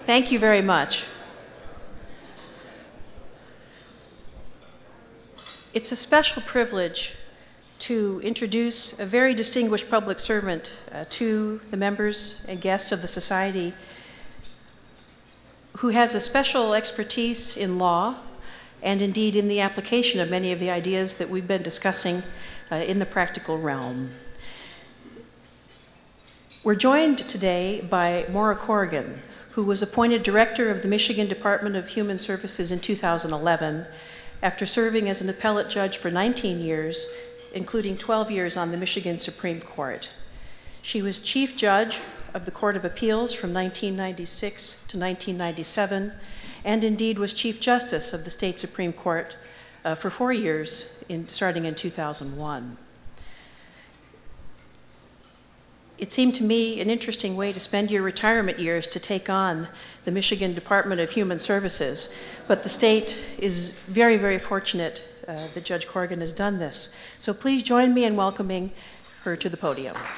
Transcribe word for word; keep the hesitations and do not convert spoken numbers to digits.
Thank you very much. It's a special privilege to introduce a very distinguished public servant uh, to the members and guests of the Society who has a special expertise in law and indeed in the application of many of the ideas that we've been discussing uh, in the practical realm. We're joined today by Maura Corrigan, who was appointed Director of the Michigan Department of Human Services in two thousand eleven after serving as an appellate judge for nineteen years, including twelve years on the Michigan Supreme Court. She was Chief Judge of the Court of Appeals from nineteen ninety-six to nineteen ninety-seven, and indeed was Chief Justice of the State Supreme Court uh, for four years, in, starting in two thousand one. It seemed to me an interesting way to spend your retirement years to take on the Michigan Department of Human Services, but the state is very, very fortunate uh, that Judge Corrigan has done this. So please join me in welcoming her to the podium.